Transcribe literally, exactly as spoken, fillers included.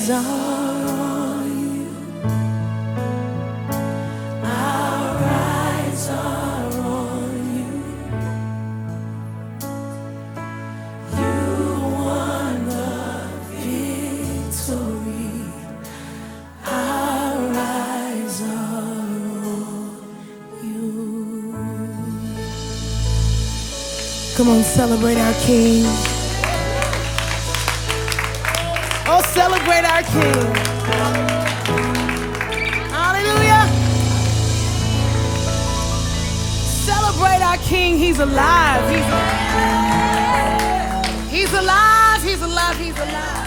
eyes are on you. Our eyes are on you. You won the victory. Our eyes are on you. Come on, celebrate our King. Oh, celebrate our King. Hallelujah. Celebrate our King. He's alive. He's alive. He's alive. He's alive. He's alive.